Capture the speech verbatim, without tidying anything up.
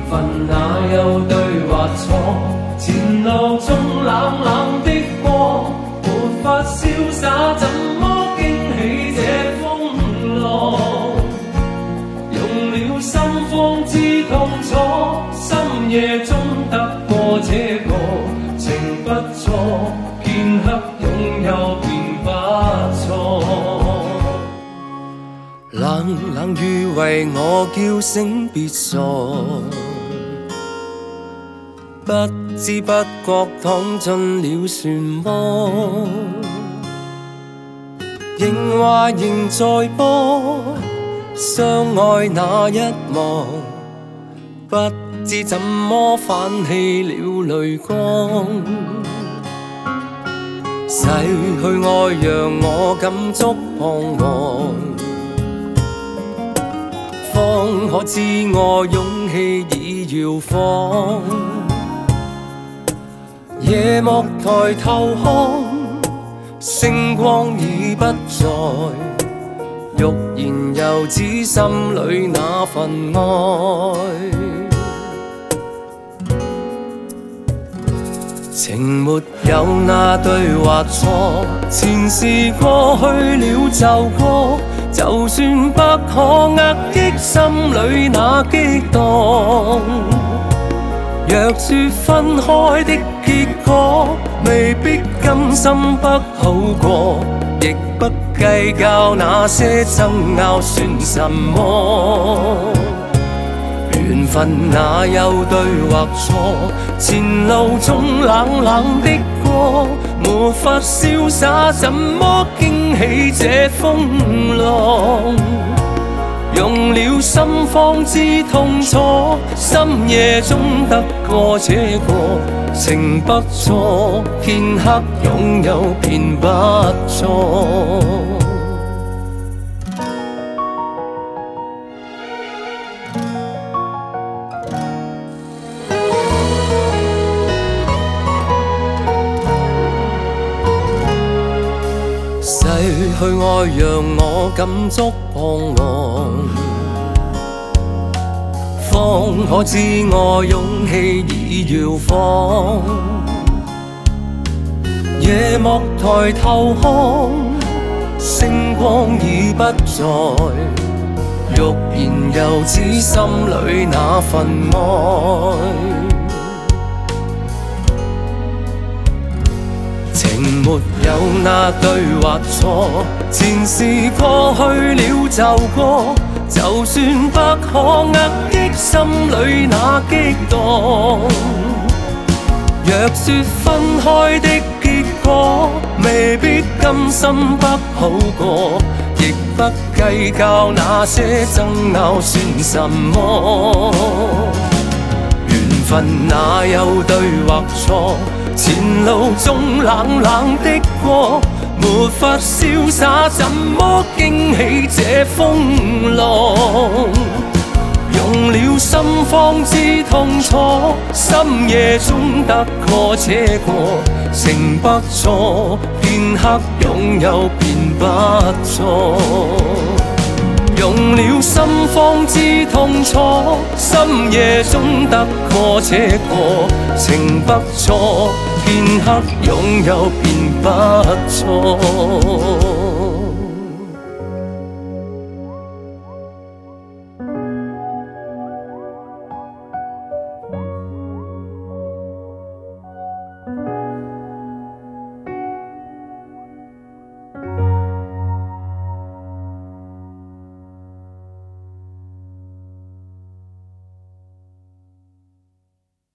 分哪有對或錯？前路中冷冷的過，沒法瀟灑，怎麼驚起這風浪？用了心方知痛楚，深夜中得過這個情不錯，片刻擁有便不錯。冷冷雨為我叫醒別傻，不知不覺躺進了漩渦，仍話仍在播相愛那一幕，不知怎麼泛起了淚光。逝去愛讓我感觸彷徨，方可知我勇氣已搖晃。夜幕抬頭看，星光已不在，欲言又止心裏那份愛。情沒有那對或錯，前事過去了就過，就算不可壓抑心裏那激盪。若說分開的結果，未必甘心不好過，亦不計較那些爭拗算什麼。緣分哪有對或錯？前路中冷冷的過，沒法瀟灑，怎麼驚起這風浪？用了心方知痛楚，深夜中得過這個情不錯，片刻擁有便不錯。逝去愛讓我感觸彷徨，方可知我勇氣已搖晃。夜幕抬頭看，星光已不在，欲言又止心裏那份愛。情沒有那對或錯，前事過去了就過，就算不可壓抑心裏那激盪。若說分開的結果，未必甘心不好過，亦不計較那些爭拗算什麼。緣分哪有對或錯？前路中冷冷的過，沒法瀟灑，怎麼驚起這風浪？用了心方知痛楚，深夜中得過這個情不錯，片刻擁有便不錯。用了心方知痛楚，深夜中得過這個情不錯，片刻擁有便不錯。